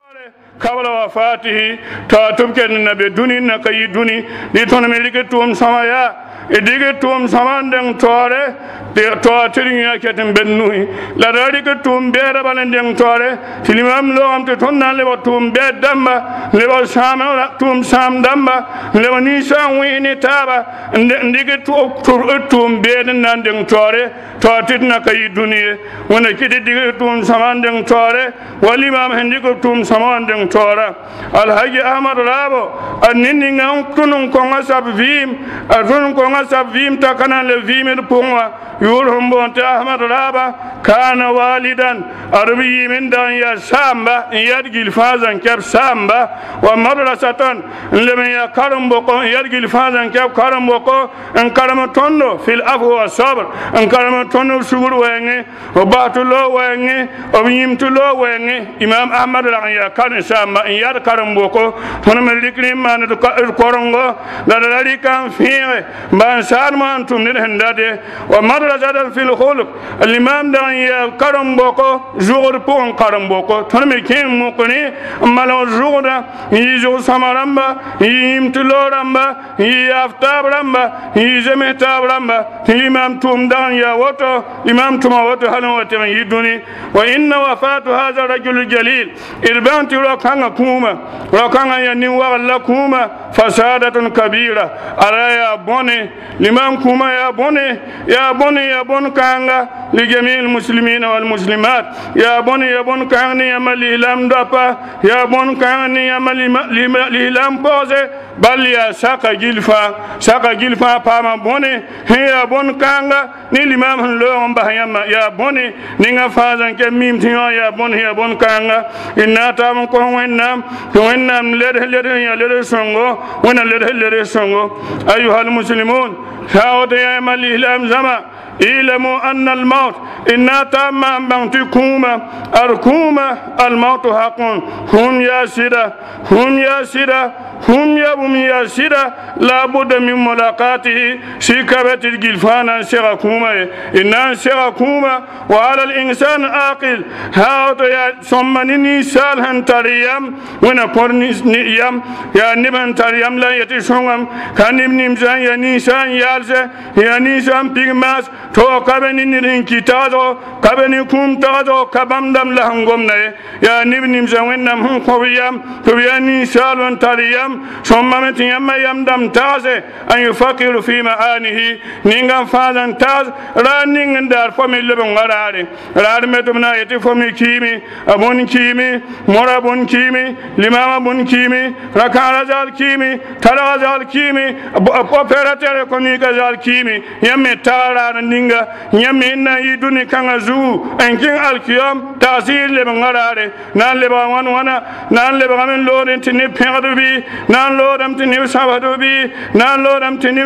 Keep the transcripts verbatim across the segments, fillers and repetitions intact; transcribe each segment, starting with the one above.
قبل وفاته تاتبكن النبي دوني نكاي دوني دي تون ملك توم سمايا إديك توم سمان دين تواره تواترين يا كتم بنوي لا راديك توم بير بالن دين تواره تلمام لو أم تون نالي بتوم بير دمبا لو سام توم سام دمبا لو نيسان ويني تابا إديك توم توم بير نان دين تواره تواتر نكاي دوني وانا كده إديك توم سمان دين تواره ولي ما هنديك توم سمان دين تواره الحاج أحمد رابو أنني نعم كنون كونغ سبفيم أكنون كونغ سبفيم تكنا لفيم البوما يورهم بنت أحمد رابا كان والدا أربي من دان يا سامبا يرجي الفازن كيف سامبا ومدرسة لمن يكرم بقو يرجي الفازن كيف كرم بقو إن كرم تونو في العفو والصبر إن كرم تونو سور وينه وباتلو وينه وبيمتلو وينه إمام أحمد رعيا كان سامبا ير كرم بقو فنملكني ما نتكرمه لذلك كان فيه بانسان ما أنتم نرهندade ومدرسة في الخلق الإمام دعيا كرم بقو زور بون كرم بقو تنمكين مقني مالو زورا يجو سمارامبا يمتلو رامبا يفتاب رامبا يزمتاب رامبا الإمام توم دعيا وتو إمام توم وتو هلو وتم يدوني وإن وفاة هذا الرجل الجليل إربان تلو كان كوما وكان ينوى الله كوما فسادة كبيرة أرايا بوني الإمام كوما يا بوني يا بوني يا بون كانغا لجميع المسلمين والمسلمات يا بوني يا بون كانغني يا مالي لام دابا يا بون كانغني يا مالي لام بوزي بل يا ساقا جلفا ساقا جلفا باما بوني هي بون كانغا ني الإمام لوم بهيما يا بوني نيغا فازان كميم تيو يا بون يا بون كانغا إنا تام كون وينام وينام لره لره يا لره سونغو ونا لره لره سونغو أيها المسلمون هاود يا مالي لام زما اعلموا أن الموت إنا تام بانتكوما أركوما الموت حق هم يا سيدا هم يا سيدا هم يوم يسيرا لابد من ملاقاته سكبت الجلفان سيركوما إن سيركوما وعلى الإنسان عاقل هذا ثمانين سال تريم ونقول نيام يا نبن تريم لا يتشونم كان نمزان يا نيسان يالز يا نيسان بيغماس تو كابني نين كتازو كابني كوم تازو كابام دم لهنغومنا يا نبن نمزان ونم هم كويام كويا نيسان تريم ثم متى يم يم دم تاز أن يفكر في معانيه نينغ فازن تاز لا نينغ دار فمي لبن غراري رار متمنا يتي فمي كيمي أبون كيمي مرابون كيمي لمام بون كيمي ركان زال كيمي تلا زال كيمي أوبراتير كونيكا زال كيمي يم تارا نينغ يم إن يدوني كان زو إنكين الكيام تأثير لبن غراري نان لبن وان وانا نان لبن من لورين تني بيردبي نان لورم تنيو سابدو بي نان لورم تنيو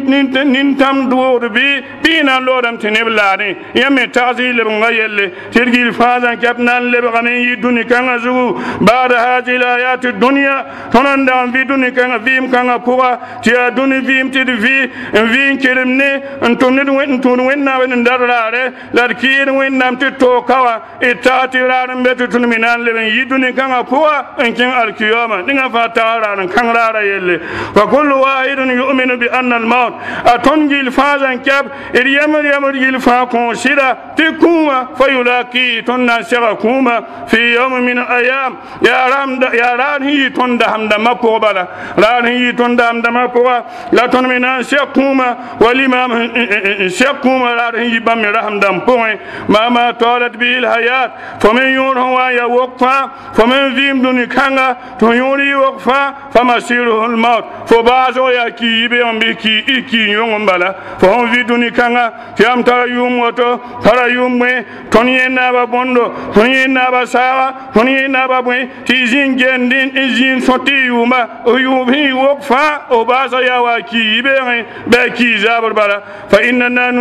نينتام دور بي بي نان لورم تنيو لاري يمي تازي لبن غيالي ترغي الفازان كاب نان لبن يدوني كان زو بعد هذه الآيات الدنيا هنان دان في دوني كان فيم كان پوغا تيا دوني فيم تيد في فيم كرمني انتون ندوين انتون ويننا وين دار لاري لاركير وين نام تتو كوا اتاتي لارم بيتو تنمينان لبن يدوني كان پوغا انكين الكيوما نيغا فاتارا كان رارا يلي وكل واحد يؤمن بأن الموت أتنجي الفازن كاب إريامر يامر يلفاكم سيرا تكوما فيلاقي تنا سيركوما في يوم من الأيام يا رام يا ران هي تندهم دم بوبلا ران هي تندهم دم بوبا لا تنمنا سيركوما والإمام سيركوما ران هي بام رحم دم بوي ما ما طالت به الحياة فمن يور هو يا وقفا فمن فيم دوني كانغا تيوري وقفا فمسيره الموت فبازو يا كي بيوم بكي إكي يوم بلا فهم في دوني كانا تيام ترى يوم وتو ترى يوم مي توني نابا بوندو توني نابا سارا توني نابا بوي تيزين جندين إزين صوتي يوما يوم هي وقفا وبازو يا وكي بيوم بكي زابر بلا فإننا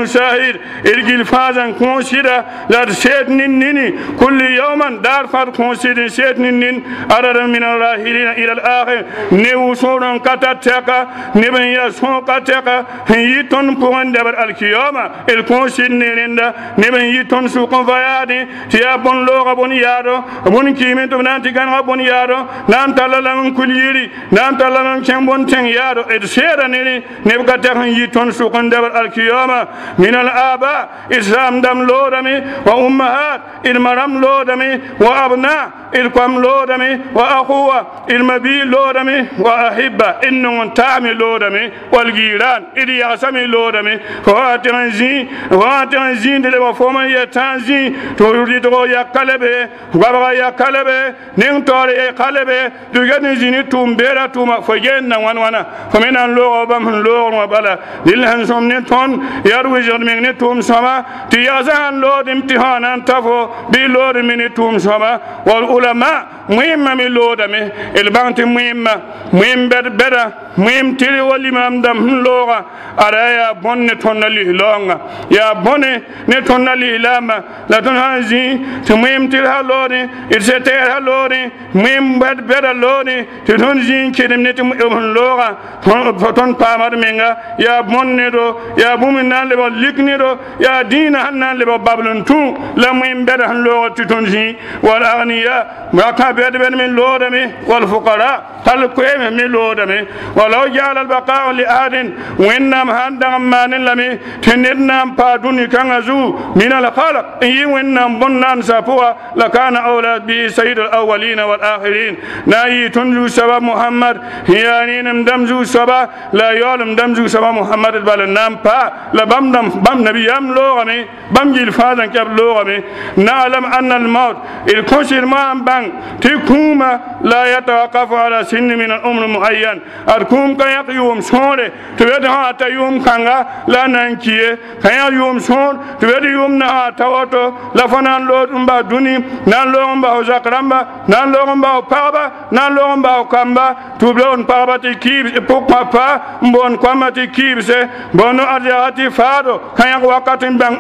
المشاهد الجيل فازن كونسيدا لا سيد نيني كل يوم دار فار كونسيد سيد نين أرر من الراحلين إلى الآخر نيو سورن كاتاكا نبن يسون كاتاكا يتون بوان دبر الكيوما الكونسيد نيندا نبن يتون سوكون فيادي تيا بون لوغا بون يارو بون كيمي تبنانتي كان بون يارو نان تالا كل يري نان تالا كان بون تن يارو السير نيني نبقى تكن يتون سوكون دبر الكيوما من الآباء إسلام دم لودمي وأمهات المرام لودمي وأبناء القوم لودمي وأخوة المبي لودمي وأحبة إنهم تعمل لودمي والجيران إذ يعصمي لودمي واتنزين واتنزين دل وفما يتنزين توري تقو يا كلبه وبابا يا كلبه نينتوري يا كلبه تجنزين تومبيرا توما فجينا وان وانا فمن اللغة بمن لغة وبلا دلهم سمن تون يروي جرمين نتوم سما تيازان لود امتحان تفو بلود من توم سما والعلماء مهم من لودمي البانت مهم مهم بر بر مهم تري والإمام دم لغة أرايا بون تونالي لونغا يا بون نتونالي لاما لا تنهزي تمهم تري لودي إرسيتير لودي مهم بر بر لودي تنهزي كريم نتم لغة فتون بامر منغا يا بون نرو يا بومن لبا لكنيرو يا دين هنان لبا بابلون تو لا مهم بر هن لغة تتونزي والأغنياء ما كان بيد بين من لودمي والفقراء تلقيهم من لودمي ولو جعل البقاء لأحد وإنما هندم مان لمي تندم بادوني كنزو من الخلق إي وإنما بنان سافوا لكان أولاد به سيد الأولين والآخرين ناي تنزو سبا محمد هيانين مدمزو سبا لا يعلم دمزو سبا محمد بالنام با لبم دم بم نبي يم لوغمي بم جيل فادن كب لوغمي نعلم أن الموت الكسر ما بان تكوما لا يتوقف على سن من الأمر معين أركوم كيا يوم سورة تبدأ حتى يوم كانغا لا نانكيه كيا يوم سور تبدأ يوم نها توتو لا فنان لود أمبا دوني نان لود أمبا زكرامبا نان لود أمبا بابا نان لود أمبا كامبا تبلون بابا تكيب بوك بابا بون كاما تكيب سه بونو أرجعتي فادو كيا وقت بان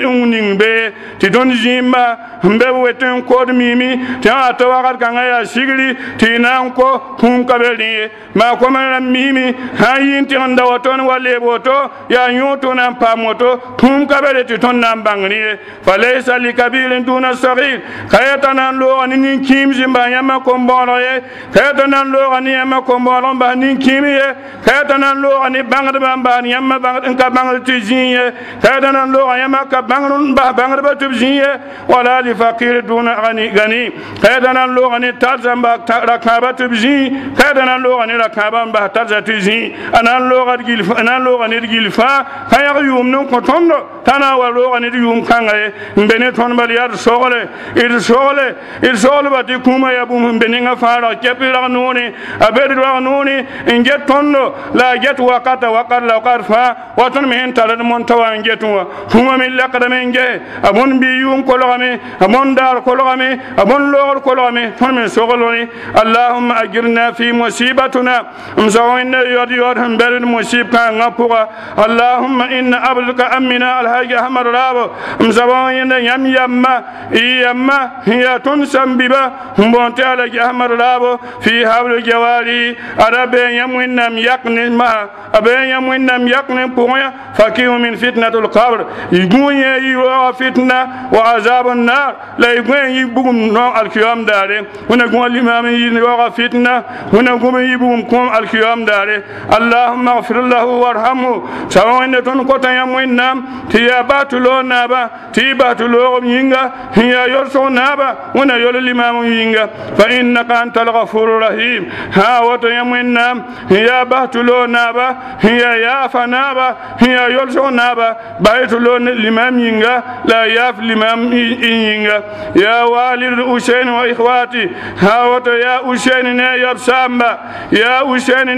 أنينبه تدون جيمبا مبه وتن كود ميمي تيا توقت كانغا يا سيغلي تينانكو كوم كابلني ما كوما ميمي هاين تياندا وتون والي بوتو يا يوتو نام باموتو كوم كابلي تون نام بانغني فليس لكبير دون الصغير كايتنا لو اني كيم زيمبا ياما كومبورو كايتنا لو اني ياما كومبورو باني كيمي كايتنا لو اني بانغد بامبان ياما بانغد انكا بانغد تيزين كايتنا لو ياما كبانغد بانغد بتبزين ولا لفقير دون غني غني كايتنا لو اني تازمبا ركابه تبزين كايتنا لو اني ركابه بحتازه تيزين انا لو غدغيل انا لو غني غيلفا كايا يوم نون كوتوندو تانا ولو غني يوم كانغاي mbene ton bal yar sogole il sogole il sogole bati kuma ya bum mbene nga fara kepira noni abedi wa noni inget tondo la get wakata wakar la qarfa waton men talan mon tawa ngetwa kuma min laqada men ge abon bi yum ko logame abon dar ko logame abon logol ko logame ton men sogoloni allahumma ajirna fi musibatuna mzawina yod yod hambel musib kan ngapura allahumma inna abduka amina alhaji ahmad rabo mzawina yam yamma yamma hiya tunsam biba mbonte ala ahmad rabo fi hablu jawari arabe yamwinam yakni ma abe yamwinam yakni puya fakihu min fitnatul qabr yugunye yiwa fitna wa azabun nar la yugunye yibugum no alqiyam dare huna gun al-imam yiwa fitna huna gun yibugum kum alqiyam dare allahumma ighfir lahu warhamhu sawayna ton kota yamwinam tiyabatulo naba tibatulo yinga hiya yorso naba huna yol al-imam yinga fa innaka antal ghafurur rahim ha wa yamwinam hiya batulo naba hiya ya fanaba hiya yolso naba baytulo limam yinga la yaf limam yinga ya walid usain wa ikhwati ha wa ya usain ne yab samba ya usain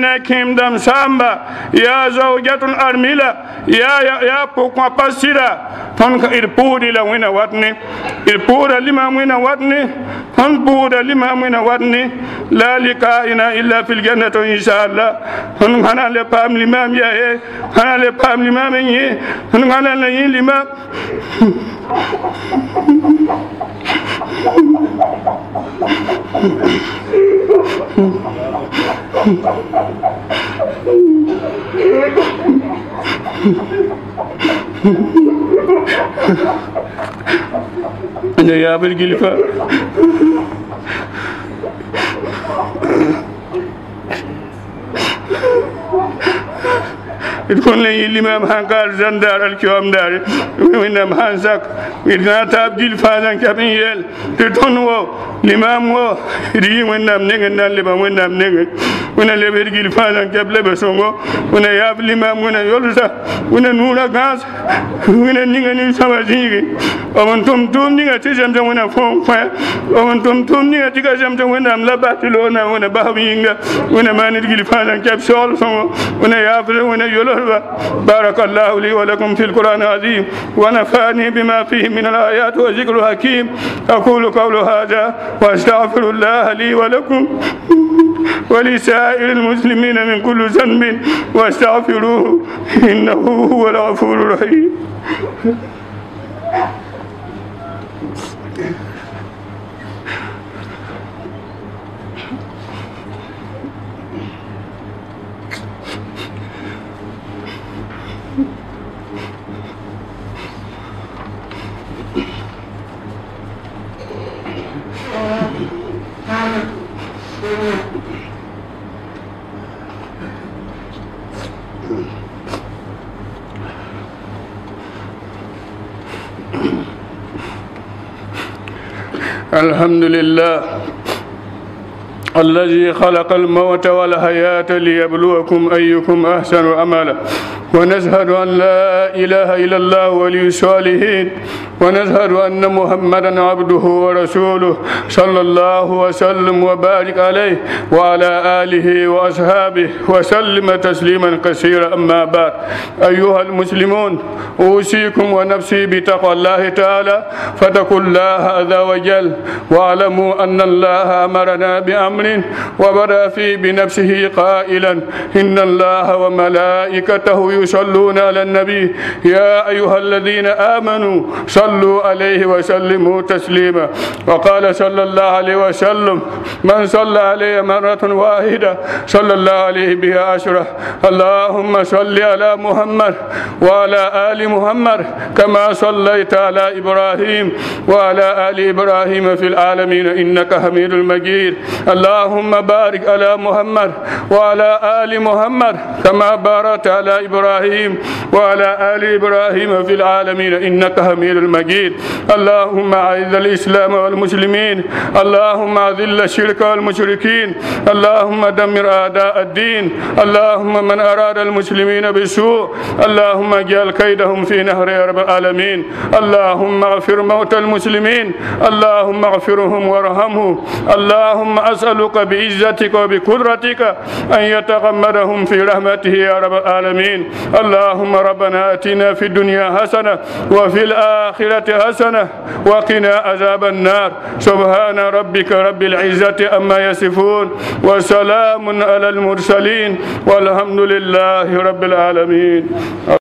na kim dam samba ya zawjatun armila ya ya pokwa pasira ton ka ir pudi la wina watni ir pura lima wina watni ton pura lima wina watni la likaina illa fil jannati inshallah ton hana le pam limam ya e hana le pam limam yi ton hana le limam أنا يا بالجلفة يكون لي الإمام هنقال زندار الكيوم داري وإنما هنسك وإذا تاب جلفة كبير تتونو الإمام هو ريم وإنما نعن نلبا وإنما نعن وإن لبير جلفة كبل بسونغو وإن ياب الإمام وإن يولسا وإن نورا غاز وإن نعن سوازيني ومن توم توم نعن تجمع وإن فون فا ومن توم توم نعن تجمع وإن أملا باتلونا وإن بهوينغا وإن ما نرجع فلان كب سول سونغو وإن ياب وإن يولر بارك الله لي ولكم في القرآن العظيم ونفعني بما فيه من الآيات وذكر الحكيم أقول قول هذا وأستغفر الله لي ولكم ولسائر المسلمين من كل ذنب واستغفروه إنه هو الغفور الرحيم. الحمد لله الذي خلق الموت والحياة ليبلوكم أيكم أحسن عملا ونشهد أن لا إله إلا الله ولي الصالحين ونشهد أن محمدا عبده ورسوله صلى الله وسلم وبارك عليه وعلى آله وأصحابه وسلم تسليما كثيرا. أما بعد أيها المسلمون أوصيكم ونفسي بتقوى الله تعالى فاتقوا الله عز وجل واعلموا أن الله أمرنا بأمر وبدأ فيه بنفسه قائلا إن الله وملائكته يصلون على النبي يا أيها الذين آمنوا صلوا عليه وسلموا تسليما. وقال صلى الله عليه وسلم من صلى عليه مرة واحدة صلى الله عليه بها عشرة. اللهم صل على محمد وعلى آل محمد كما صليت على إبراهيم وعلى آل إبراهيم في العالمين إنك حميد مجيد. اللهم بارك على محمد وعلى آل محمد كما باركت على إبراهيم وعلى آل إبراهيم في العالمين إنك حميد مجيد. اللهم أعز الإسلام والمسلمين اللهم أذل الشرك والمشركين اللهم دمر أعداء الدين اللهم من أراد المسلمين بالسوء اللهم اجعل كيدهم في نهر يا رب العالمين. اللهم اغفر موتى المسلمين اللهم اغفرهم وارحمهم. اللهم أسألك بعزتك وبقدرتك أن يتغمدهم في رحمته يا رب العالمين. اللهم ربنا آتنا في الدنيا حسنة وفي الآخرة حسنة وقنا عذاب النار. سبحان ربك رب العزة أما يصفون وسلام على المرسلين والحمد لله رب العالمين.